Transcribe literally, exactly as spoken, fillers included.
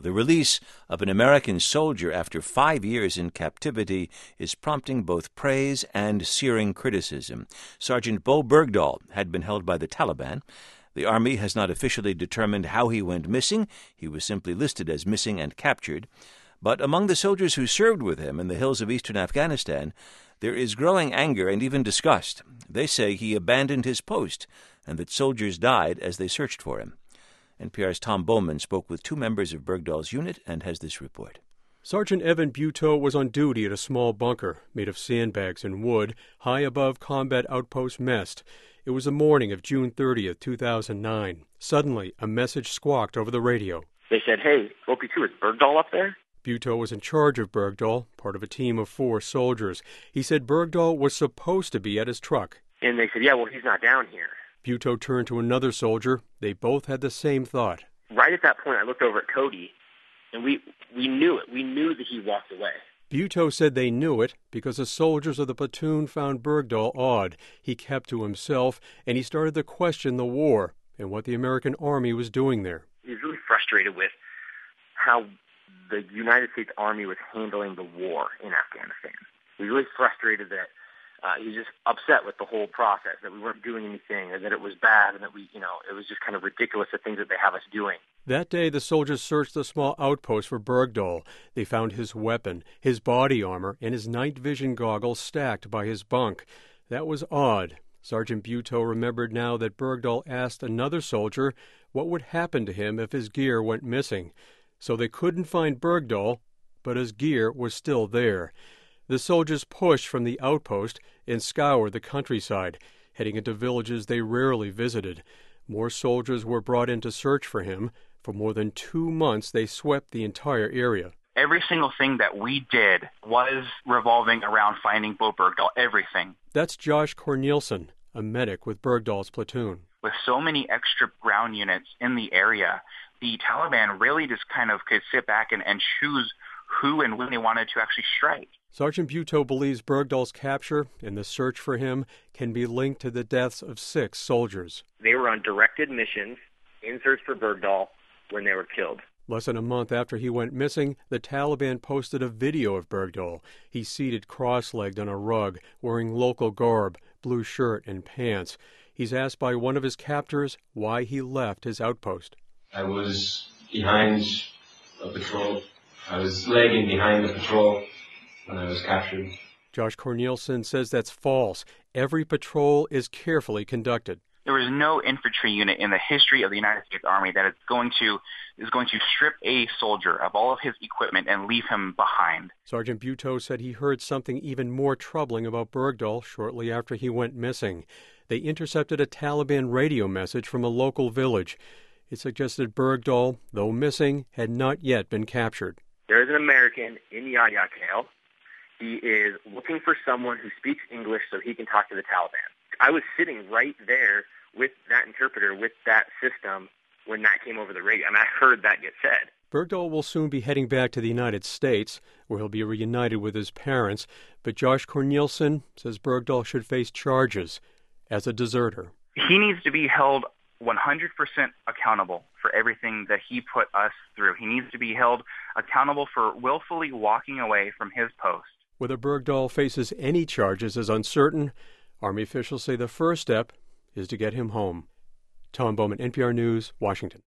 The release of an American soldier after five years in captivity is prompting both praise and searing criticism. Sergeant Bo Bergdahl had been held by the Taliban. The Army has not officially determined how he went missing. He was simply listed as missing and captured. But among the soldiers who served with him in the hills of eastern Afghanistan, there is growing anger and even disgust. They say he abandoned his post and that soldiers died as they searched for him. N P R's Tom Bowman spoke with two members of Bergdahl's unit and has this report. Sergeant Evan Buetow was on duty at a small bunker made of sandbags and wood high above Combat Outpost Mest. It was the morning of June thirtieth, two thousand nine. Suddenly, a message squawked over the radio. They said, "Hey, O P two, is Bergdahl up there?" Buetow was in charge of Bergdahl, part of a team of four soldiers. He said Bergdahl was supposed to be at his truck. And they said, "Yeah, well, he's not down here." Buetow turned to another soldier. They both had the same thought. Right at that point, I looked over at Cody, and we we knew it. We knew that he walked away. Buetow said they knew it because the soldiers of the platoon found Bergdahl odd. He kept to himself, and he started to question the war and what the American Army was doing there. He was really frustrated with how the United States Army was handling the war in Afghanistan. He was really frustrated that uh, he was just upset with the whole process, that we weren't doing anything, or that it was bad, and that we, you know, it was just kind of ridiculous the things that they have us doing. That day, the soldiers searched the small outpost for Bergdahl. They found his weapon, his body armor, and his night vision goggles stacked by his bunk. That was odd. Sergeant Buetow remembered now that Bergdahl asked another soldier what would happen to him if his gear went missing. So they couldn't find Bergdahl, but his gear was still there. The soldiers pushed from the outpost and scoured the countryside, heading into villages they rarely visited. More soldiers were brought in to search for him. For more than two months, they swept the entire area. Every single thing that we did was revolving around finding Bo Bergdahl, everything. That's Josh Cornelison, a medic with Bergdahl's platoon. With so many extra ground units in the area, the Taliban really just kind of could sit back and, and choose who and when they wanted to actually strike. Sergeant Buetow believes Bergdahl's capture and the search for him can be linked to the deaths of six soldiers. They were on directed missions in search for Bergdahl when they were killed. Less than a month after he went missing, the Taliban posted a video of Bergdahl. He's seated cross-legged on a rug, wearing local garb, blue shirt and pants. He's asked by one of his captors why he left his outpost. I was behind a patrol. I was lagging behind the patrol when I was captured. Josh Cornelison says that's false. Every patrol is carefully conducted. There was no infantry unit in the history of the United States Army that is going to is going to strip a soldier of all of his equipment and leave him behind. Sergeant Buetow said he heard something even more troubling about Bergdahl shortly after he went missing. They intercepted a Taliban radio message from a local village. It suggested Bergdahl, though missing, had not yet been captured. There is an American in Yadyakale. He is looking for someone who speaks English so he can talk to the Taliban. I was sitting right there with that interpreter, with that system, when that came over the radio. I mean, I heard that get said. Bergdahl will soon be heading back to the United States, where he'll be reunited with his parents. But Josh Cornelison says Bergdahl should face charges as a deserter. He needs to be held one hundred percent accountable for everything that he put us through. He needs to be held accountable for willfully walking away from his post. Whether Bergdahl faces any charges is uncertain. Army officials say the first step is to get him home. Tom Bowman, N P R News, Washington.